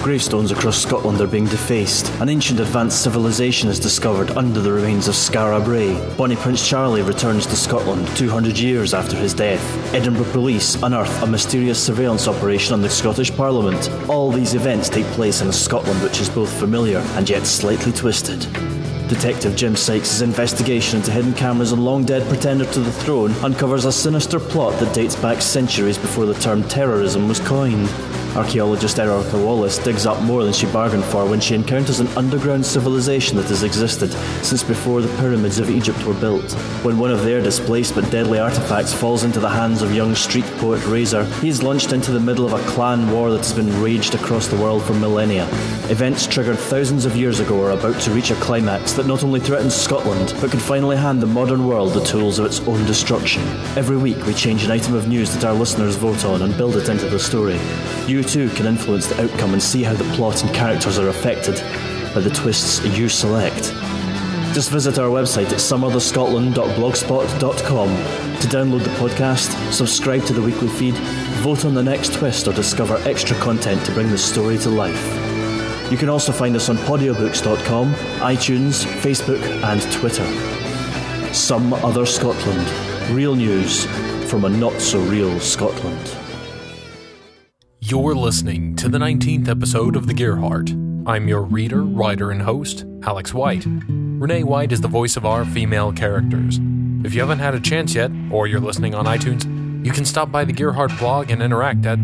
Gravestones across Scotland are being defaced. An ancient advanced civilization is discovered under the remains of Skara Brae. Bonnie Prince Charlie returns to Scotland 200 years after his death. Edinburgh police unearth a mysterious surveillance operation on the Scottish Parliament. All these events take place in a Scotland which is both familiar and yet slightly twisted. Detective Jim Sykes' investigation into hidden cameras and long-dead pretender to the throne uncovers a sinister plot that dates back centuries before the term terrorism was coined. Archaeologist Erica Wallace digs up more than she bargained for when she encounters an underground civilization that has existed since before the pyramids of Egypt were built. When one of their displaced but deadly artifacts falls into the hands of young street poet Razor, he is launched into the middle of a clan war that has been raged across the world for millennia. Events triggered thousands of years ago are about to reach a climax that not only threatens Scotland, but could finally hand the modern world the tools of its own destruction. Every week we change an item of news that our listeners vote on and build it into the story. You too can influence the outcome and see how the plot and characters are affected by the twists you select. Just visit our website at someotherscotland.blogspot.com to download the podcast, subscribe to the weekly feed, vote on the next twist, or discover extra content to bring the story to life. You can also find us on podiobooks.com, iTunes, Facebook, and Twitter. Some Other Scotland. Real news from a not-so-real Scotland. You're listening to the 19th episode of The Gearheart. I'm your reader, writer, and host, Alex White. Renee White is the voice of our female characters. If you haven't had a chance yet, or you're listening on iTunes, you can stop by the Gearheart blog and interact at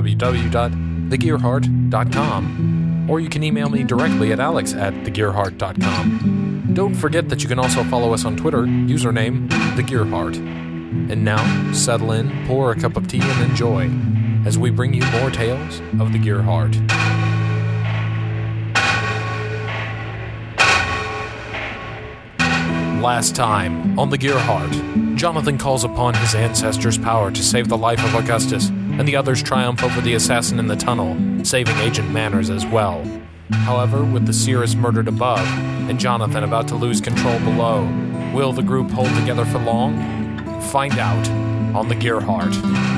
www.thegearheart.com. Or you can email me directly at alex@thegearheart.com. Don't forget that you can also follow us on Twitter, username TheGearheart. And now, settle in, pour a cup of tea, and enjoy as we bring you more tales of the Gearheart. Last time on the Gearheart, Jonathan calls upon his ancestors' power to save the life of Augustus, and the others triumph over the assassin in the tunnel, saving Agent Manners as well. However, with the Seeress murdered above, and Jonathan about to lose control below, will the group hold together for long? Find out on the Gearheart.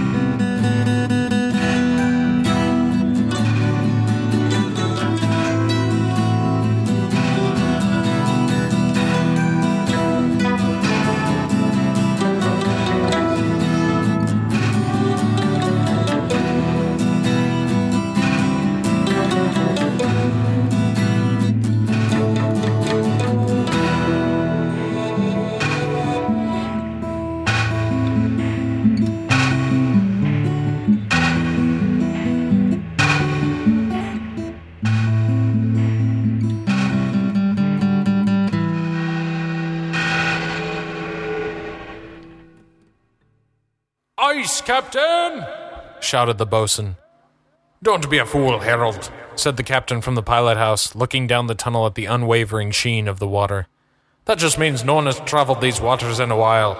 "Ice, Captain!" shouted the boatswain. "Don't be a fool, Harold," said the captain from the pilot house, looking down the tunnel at the unwavering sheen of the water. "That just means no one has traveled these waters in a while."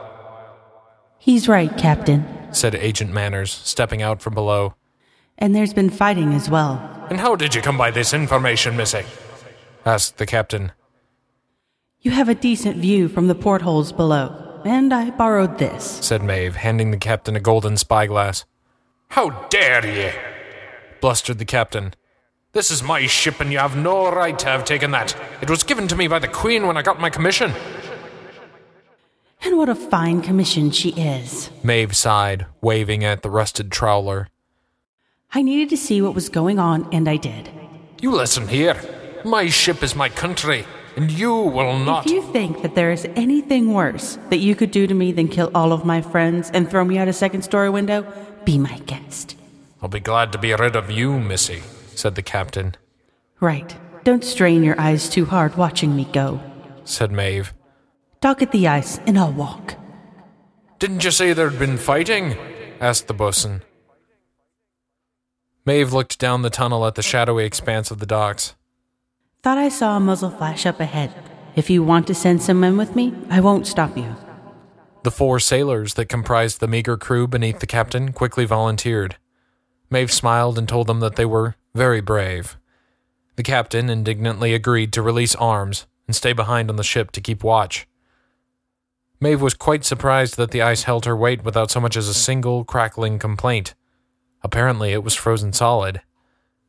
"He's right, Captain," said Agent Manners, stepping out from below. "And there's been fighting as well." "And how did you come by this information, Missy?" asked the captain. "You have a decent view from the portholes below. And I borrowed this," said Maeve, handing the captain a golden spyglass. "How dare ye?" blustered the captain. "This is my ship and you have no right to have taken that. It was given to me by the Queen when I got my commission." "And what a fine commission she is," Maeve sighed, waving at the rusted trawler. "I needed to see what was going on, and I did." "You listen here. My ship is my country, and you will not..." "If you think that there is anything worse that you could do to me than kill all of my friends and throw me out a second-story window, be my guest." "I'll be glad to be rid of you, Missy," said the captain. "Right. Don't strain your eyes too hard watching me go," said Maeve. "Dock at the ice, and I'll walk." "Didn't you say there'd been fighting?" asked the boatswain. Maeve looked down the tunnel at the shadowy expanse of the docks. "Thought I saw a muzzle flash up ahead. If you want to send some men with me, I won't stop you." The 4 sailors that comprised the meager crew beneath the captain quickly volunteered. Maeve smiled and told them that they were very brave. The captain indignantly agreed to release arms and stay behind on the ship to keep watch. Maeve was quite surprised that the ice held her weight without so much as a single crackling complaint. Apparently it was frozen solid.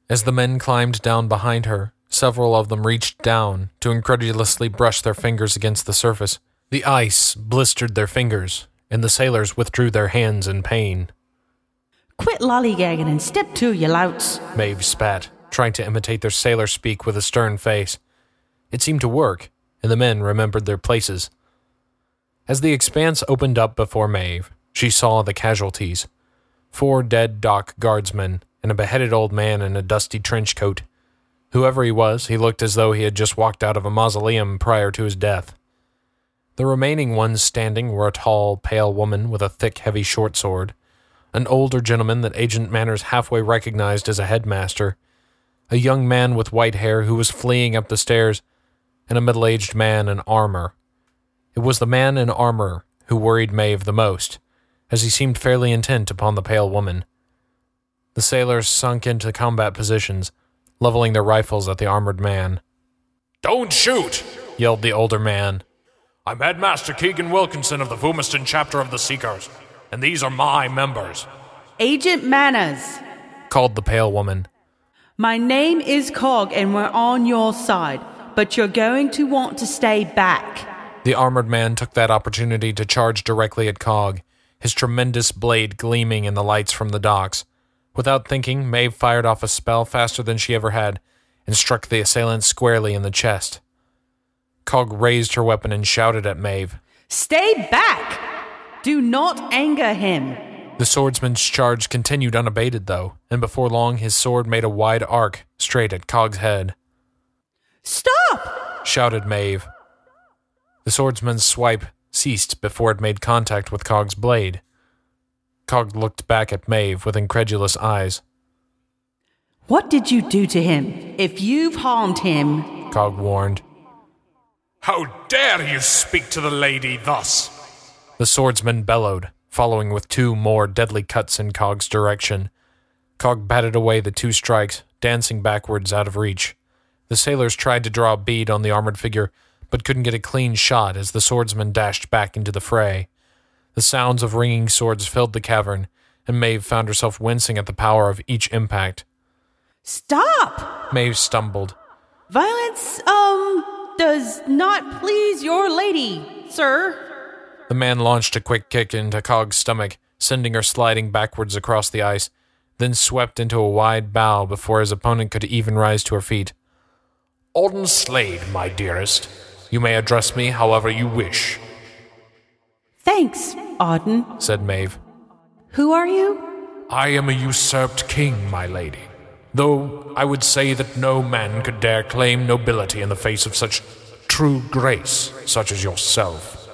As the men climbed down behind her, several of them reached down to incredulously brush their fingers against the surface. The ice blistered their fingers, and the sailors withdrew their hands in pain. Quit lollygagging and step to, you louts, Maeve spat, trying to imitate their sailor speak with a stern face. It seemed to work, and the men remembered their places. As the expanse opened up before Maeve, she saw the casualties. 4 dead dock guardsmen and a beheaded old man in a dusty trench coat. Whoever he was, he looked as though he had just walked out of a mausoleum prior to his death. The remaining ones standing were a tall, pale woman with a thick, heavy short sword, an older gentleman that Agent Manners halfway recognized as a headmaster, a young man with white hair who was fleeing up the stairs, and a middle-aged man in armor. It was the man in armor who worried Maeve the most, as he seemed fairly intent upon the pale woman. The sailors sunk into combat positions, leveling their rifles at the armored man. "Don't shoot!" yelled the older man. "I'm Headmaster Keegan Wilkinson of the Fumiston chapter of the Seekers, and these are my members." Agent Manners. Called the pale woman. My name is Cog and we're on your side, but you're going to want to stay back. The armored man took that opportunity to charge directly at Cog, his tremendous blade gleaming in the lights from the docks. Without thinking, Maeve fired off a spell faster than she ever had, and struck the assailant squarely in the chest. Cog raised her weapon and shouted at Maeve. Stay back! Do not anger him. The swordsman's charge continued unabated, though, and before long his sword made a wide arc straight at Cog's head. Stop! Shouted Maeve. The swordsman's swipe ceased before it made contact with Cog's blade. Cog looked back at Maeve with incredulous eyes. What did you do to him? If you've harmed him, Cog warned. "How dare you speak to the lady thus?" The swordsman bellowed, following with 2 more deadly cuts in Cog's direction. Cog batted away the 2 strikes, dancing backwards out of reach. The sailors tried to draw a bead on the armored figure, but couldn't get a clean shot as the swordsman dashed back into the fray. The sounds of ringing swords filled the cavern, and Maeve found herself wincing at the power of each impact. Stop! Maeve stumbled. Violence, does not please your lady, sir. The man launched a quick kick into Cog's stomach, sending her sliding backwards across the ice, then swept into a wide bow before his opponent could even rise to her feet. "Auden Slade, my dearest. You may address me however you wish." Thanks, Auden, said Maeve. Who are you? "I am a usurped king, my lady, though I would say that no man could dare claim nobility in the face of such true grace, such as yourself."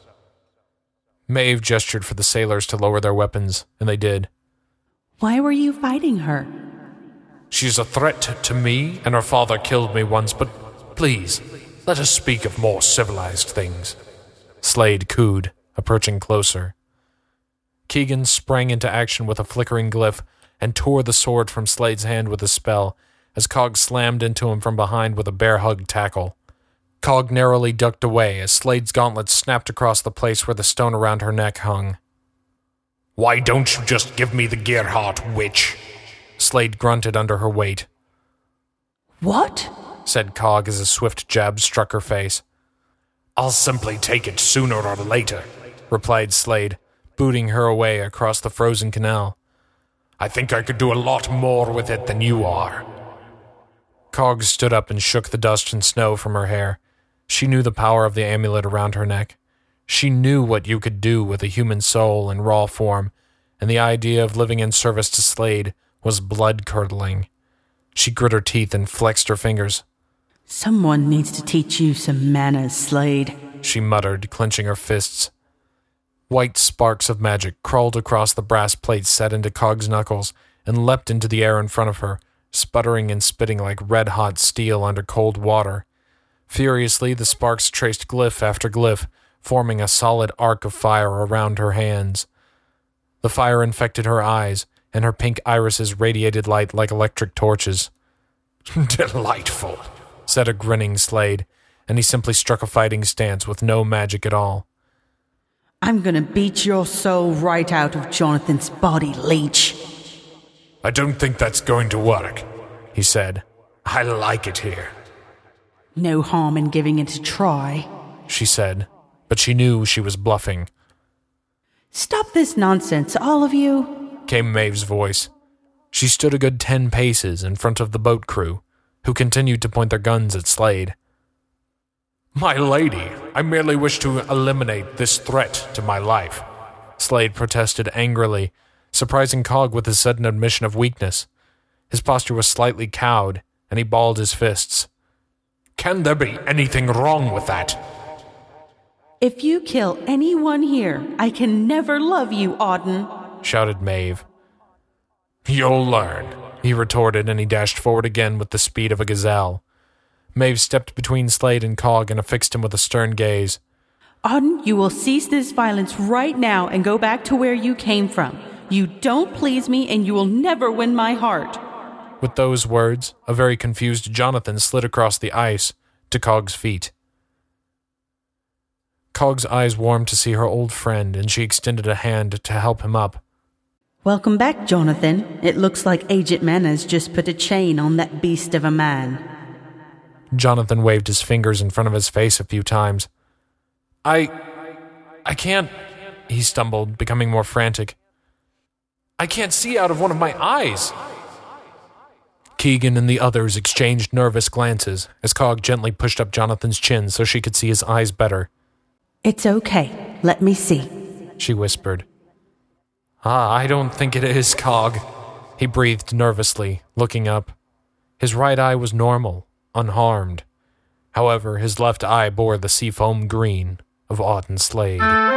Maeve gestured for the sailors to lower their weapons, and they did. Why were you fighting her? "She's a threat to me, and her father killed me once, but please, let us speak of more civilized things." Slade cooed, approaching closer. Keegan sprang into action with a flickering glyph and tore the sword from Slade's hand with a spell as Cog slammed into him from behind with a bear-hug tackle. Cog narrowly ducked away as Slade's gauntlet snapped across the place where the stone around her neck hung. "Why don't you just give me the Gerhardt, witch?" Slade grunted under her weight. What? Said Cog as a swift jab struck her face. "I'll simply take it sooner or later," replied Slade, booting her away across the frozen canal. "I think I could do a lot more with it than you are." Cog stood up and shook the dust and snow from her hair. She knew the power of the amulet around her neck. She knew what you could do with a human soul in raw form, and the idea of living in service to Slade was blood-curdling. She grit her teeth and flexed her fingers. Someone needs to teach you some manners, Slade, she muttered, clenching her fists. White sparks of magic crawled across the brass plates set into Cog's knuckles and leapt into the air in front of her, sputtering and spitting like red-hot steel under cold water. Furiously, the sparks traced glyph after glyph, forming a solid arc of fire around her hands. The fire infected her eyes, and her pink irises radiated light like electric torches. "Delightful," said a grinning Slade, and he simply struck a fighting stance with no magic at all. I'm gonna beat your soul right out of Jonathan's body, leech. "I don't think that's going to work. he said. "I like it here," No harm in giving it a try, she said, but she knew she was bluffing. Stop this nonsense, all of you, came Maeve's voice. She stood a good 10 paces in front of the boat crew, who continued to point their guns at Slade. "My lady, I merely wish to eliminate this threat to my life," Slade protested angrily, surprising Cog with his sudden admission of weakness. His posture was slightly cowed, and he balled his fists. "Can there be anything wrong with that?" If you kill anyone here, I can never love you, Auden, shouted Maeve. "You'll learn," he retorted, and he dashed forward again with the speed of a gazelle. Maeve stepped between Slade and Cog and affixed him with a stern gaze. Auden, you will cease this violence right now and go back to where you came from. You don't please me, and you will never win my heart. With those words, a very confused Jonathan slid across the ice to Cog's feet. Cog's eyes warmed to see her old friend, and she extended a hand to help him up. Welcome back, Jonathan. It looks like Agent Manners just put a chain on that beast of a man. Jonathan waved his fingers in front of his face a few times. I can't, he stumbled, becoming more frantic. "I can't see out of one of my eyes." Keegan and the others exchanged nervous glances as Cog gently pushed up Jonathan's chin so she could see his eyes better. It's okay. Let me see, she whispered. I don't think it is, Cog," he breathed nervously, looking up. His right eye was normal, unharmed. However, his left eye bore the seafoam green of Auden Slade.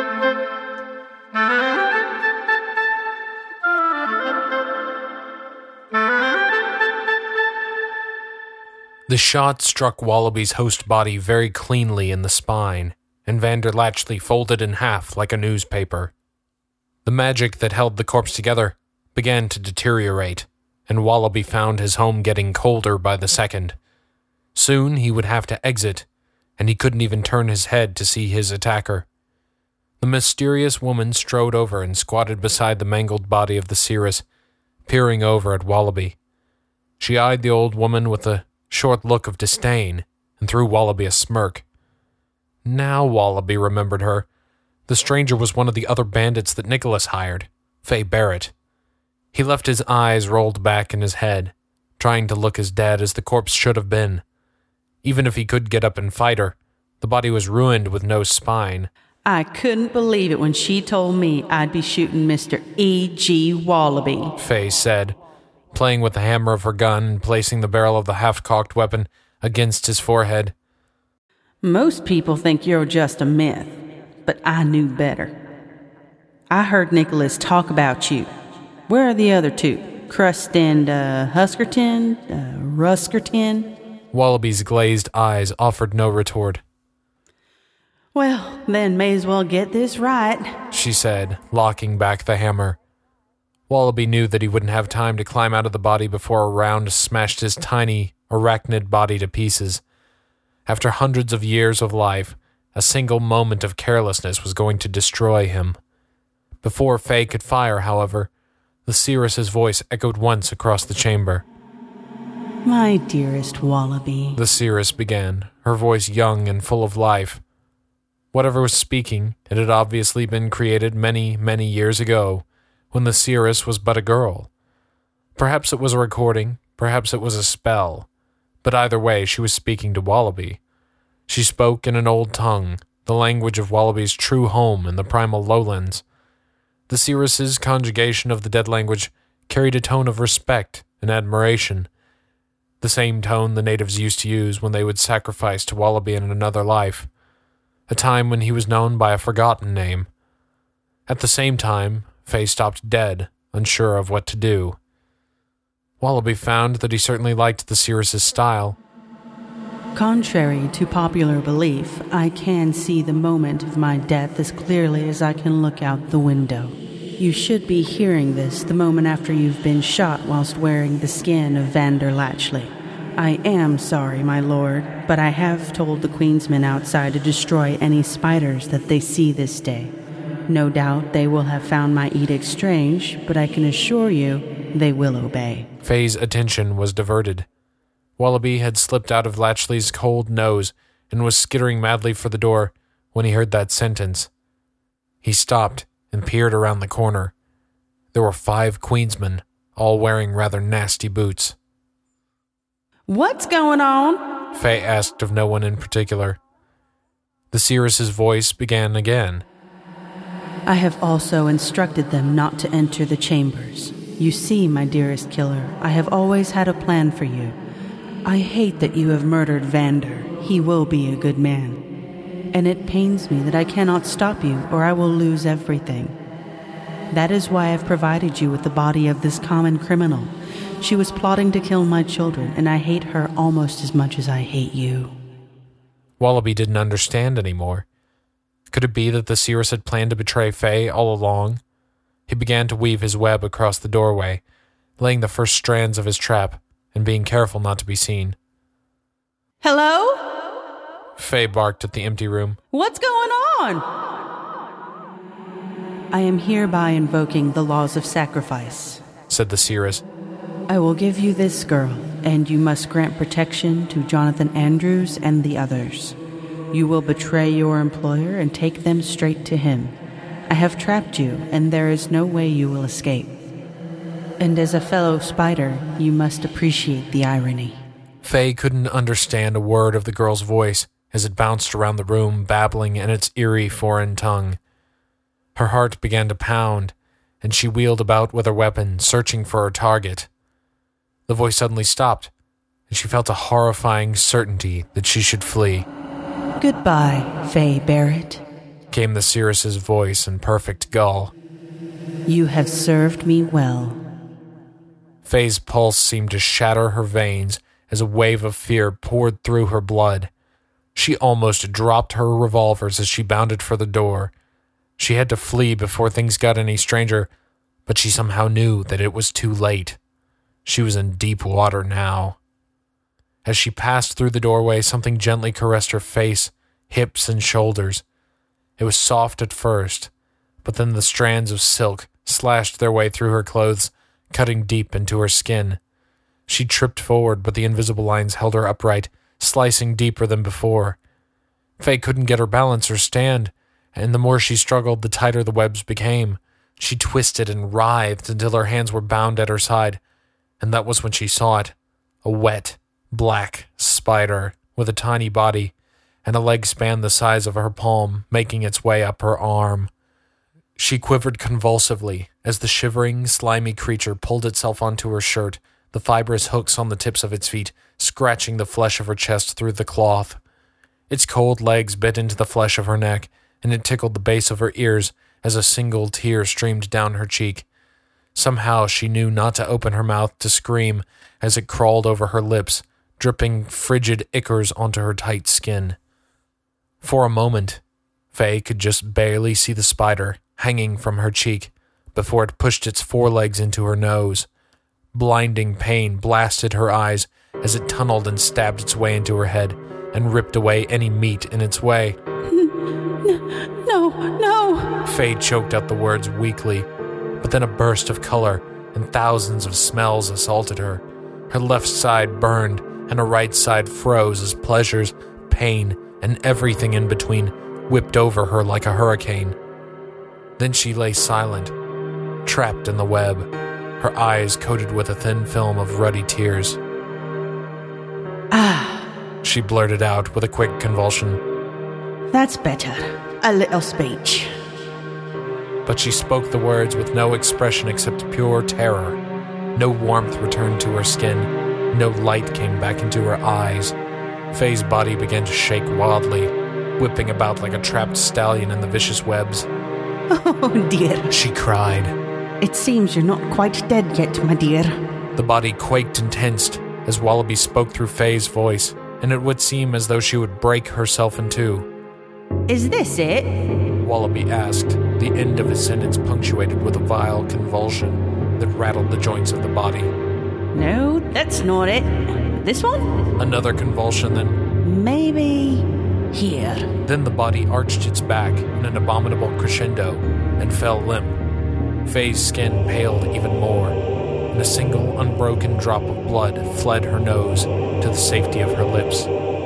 The shot struck Wallaby's host body very cleanly in the spine, and Vander Latchley folded in half like a newspaper. The magic that held the corpse together began to deteriorate, and Wallaby found his home getting colder by the second. Soon he would have to exit, and he couldn't even turn his head to see his attacker. The mysterious woman strode over and squatted beside the mangled body of the seeress, peering over at Wallaby. She eyed the old woman with a short look of disdain and threw Wallaby a smirk. Now Wallaby remembered her. The stranger was one of the other bandits that Nicholas hired, Faye Barrett. He left his eyes rolled back in his head, trying to look as dead as the corpse should have been. Even if he could get up and fight her, the body was ruined with no spine. I couldn't believe it when she told me I'd be shooting Mr. E.G. Wallaby, Faye said, playing with the hammer of her gun and placing the barrel of the half-cocked weapon against his forehead. Most people think you're just a myth, but I knew better. I heard Nicholas talk about you. Where are the other two? Crust and, Ruskerton? Wallaby's glazed eyes offered no retort. Well, then may as well get this right, she said, locking back the hammer. Wallaby knew that he wouldn't have time to climb out of the body before a round smashed his tiny, arachnid body to pieces. After hundreds of years of life, a single moment of carelessness was going to destroy him. Before Faye could fire, however, the seeress's voice echoed once across the chamber. My dearest Wallaby, the seeress began, her voice young and full of life. Whatever was speaking, it had obviously been created many, many years ago, when the seeress was but a girl. Perhaps it was a recording, perhaps it was a spell, but either way she was speaking to Wallaby. She spoke in an old tongue, the language of Wallaby's true home in the primal lowlands. The seeress's conjugation of the dead language carried a tone of respect and admiration, the same tone the natives used to use when they would sacrifice to Wallaby in another life, a time when he was known by a forgotten name. At the same time, Faye stopped dead, unsure of what to do. Wallaby found that he certainly liked the seeress's style. Contrary to popular belief, I can see the moment of my death as clearly as I can look out the window. You should be hearing this the moment after you've been shot whilst wearing the skin of Vander Latchley. I am sorry, my lord, but I have told the Queensmen outside to destroy any spiders that they see this day. No doubt they will have found my edict strange, but I can assure you they will obey. Faye's attention was diverted. Wallaby had slipped out of Latchley's cold nose and was skittering madly for the door when he heard that sentence. He stopped and peered around the corner. There were 5 Queensmen, all wearing rather nasty boots. What's going on? Faye asked of no one in particular. The seeress's voice began again. I have also instructed them not to enter the chambers. You see, my dearest killer, I have always had a plan for you. I hate that you have murdered Vander. He will be a good man. And it pains me that I cannot stop you, or I will lose everything. That is why I've provided you with the body of this common criminal. She was plotting to kill my children, and I hate her almost as much as I hate you. Wallaby didn't understand anymore. Could it be that the seeress had planned to betray Faye all along? He began to weave his web across the doorway, laying the first strands of his trap, and being careful not to be seen. Hello? Faye barked at the empty room. What's going on? I am hereby invoking the laws of sacrifice, said the seeress. I will give you this girl, and you must grant protection to Jonathan Andrews and the others. You will betray your employer and take them straight to him. I have trapped you, and there is no way you will escape. And as a fellow spider, you must appreciate the irony. Faye couldn't understand a word of the girl's voice as it bounced around the room, babbling in its eerie foreign tongue. Her heart began to pound, and she wheeled about with her weapon, searching for her target. The voice suddenly stopped, and she felt a horrifying certainty that she should flee. Goodbye, Faye Barrett, came the seeress's voice in perfect gull. You have served me well. Faye's pulse seemed to shatter her veins as a wave of fear poured through her blood. She almost dropped her revolvers as she bounded for the door. She had to flee before things got any stranger, but she somehow knew that it was too late. She was in deep water now. As she passed through the doorway, something gently caressed her face, hips, and shoulders. It was soft at first, but then the strands of silk slashed their way through her clothes, cutting deep into her skin. She tripped forward, but the invisible lines held her upright, slicing deeper than before. Faye couldn't get her balance or stand, and the more she struggled, the tighter the webs became. She twisted and writhed until her hands were bound at her side, and that was when she saw it. A wet, black spider with a tiny body and a leg span the size of her palm making its way up her arm. She quivered convulsively as the shivering, slimy creature pulled itself onto her shirt, the fibrous hooks on the tips of its feet scratching the flesh of her chest through the cloth. Its cold legs bit into the flesh of her neck, and it tickled the base of her ears as a single tear streamed down her cheek. Somehow she knew not to open her mouth to scream as it crawled over her lips, dripping frigid ichors onto her tight skin. For a moment, Faye could just barely see the spider hanging from her cheek before it pushed its forelegs into her nose. Blinding pain blasted her eyes as it tunneled and stabbed its way into her head and ripped away any meat in its way. No. Faye choked out the words weakly, but then a burst of color and thousands of smells assaulted her. Her left side burned, and her right side froze as pleasures, pain, and everything in between whipped over her like a hurricane. Then she lay silent, trapped in the web, her eyes coated with a thin film of ruddy tears. She blurted out with a quick convulsion. That's better. A little speech. But she spoke the words with no expression except pure terror. No warmth returned to her skin. No light came back into her eyes. Faye's body began to shake wildly, whipping about like a trapped stallion in the vicious webs. Oh, dear, she cried. It seems you're not quite dead yet, my dear. The body quaked and tensed as Wallaby spoke through Faye's voice, and it would seem as though she would break herself in two. Is this it? Wallaby asked, the end of his sentence punctuated with a vile convulsion that rattled the joints of the body. No, that's not it. This one? Another convulsion, then... Maybe... here. Then the body arched its back in an abominable crescendo and fell limp. Faye's skin paled even more, and a single unbroken drop of blood fled her nose to the safety of her lips.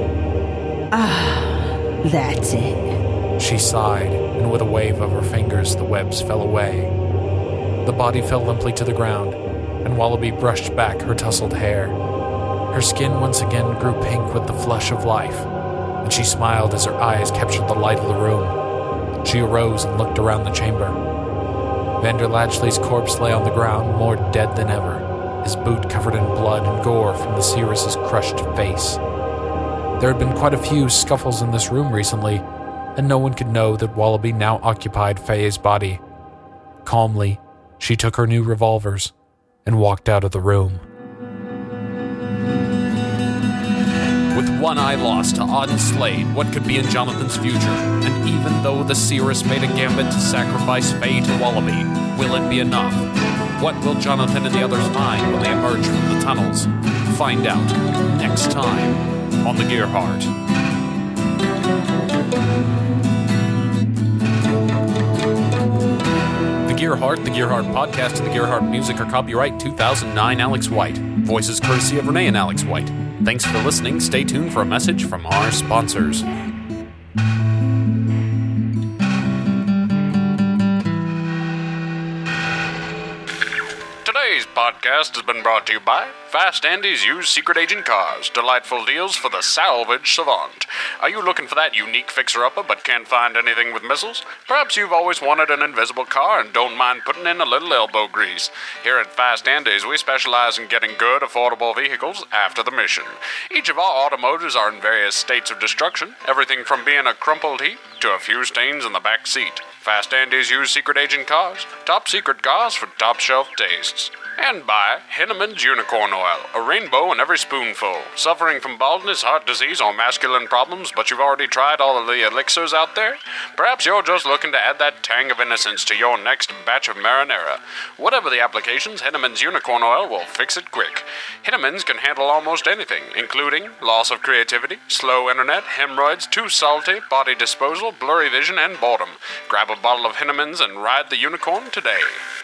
That's it. She sighed, and with a wave of her fingers, the webs fell away. The body fell limply to the ground, and Wallaby brushed back her tousled hair. Her skin once again grew pink with the flush of life, and she smiled as her eyes captured the light of the room. She arose and looked around the chamber. Vander Latchley's corpse lay on the ground, more dead than ever, his boot covered in blood and gore from the seeress's crushed face. There had been quite a few scuffles in this room recently, and no one could know that Wallaby now occupied Faye's body. Calmly, she took her new revolvers and walked out of the room. With one eye lost to Auden Slade, what could be in Jonathan's future? And even though the seeress made a gambit to sacrifice Faye to Wallaby, will it be enough? What will Jonathan and the others find when they emerge from the tunnels? Find out next time on The Gearheart. The Gearheart podcast, and the Gearheart music are copyright 2009 Alex White. Voices courtesy of Renee and Alex White. Thanks for listening. Stay tuned for a message from our sponsors. Today's podcast has been brought to you by Fast Andy's Used Secret Agent Cars. Delightful deals for the salvage savant. Are you looking for that unique fixer-upper but can't find anything with missiles? Perhaps you've always wanted an invisible car and don't mind putting in a little elbow grease. Here at Fast Andy's, we specialize in getting good, affordable vehicles after the mission. Each of our automotives are in various states of destruction, everything from being a crumpled heap to a few stains in the back seat. Fast Andy's Used Secret Agent Cars. Top secret cars for top shelf tastes. And by Henneman's Unicorn Oil, a rainbow in every spoonful. Suffering from baldness, heart disease, or masculine problems, but you've already tried all of the elixirs out there? Perhaps you're just looking to add that tang of innocence to your next batch of marinara. Whatever the applications, Henneman's Unicorn Oil will fix it quick. Henneman's can handle almost anything, including loss of creativity, slow internet, hemorrhoids, too salty, body disposal, blurry vision, and boredom. Grab a bottle of Henneman's and ride the unicorn today.